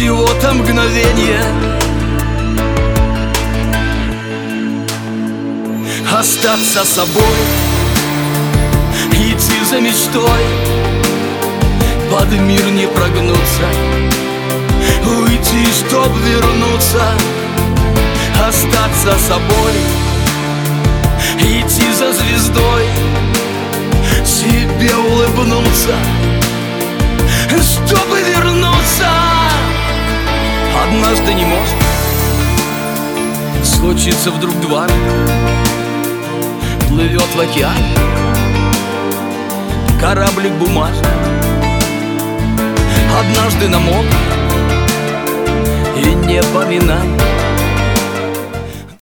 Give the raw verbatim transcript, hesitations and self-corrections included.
всего-то мгновение. Остаться собой, идти за мечтой, под мир не прогнуться, уйти, чтоб вернуться. Остаться собой, идти за звездой, себе улыбнуться, чтобы вернуться. Однажды не может случиться вдруг дважды. Плывет в океане кораблик бумажный, однажды намок и не поминай.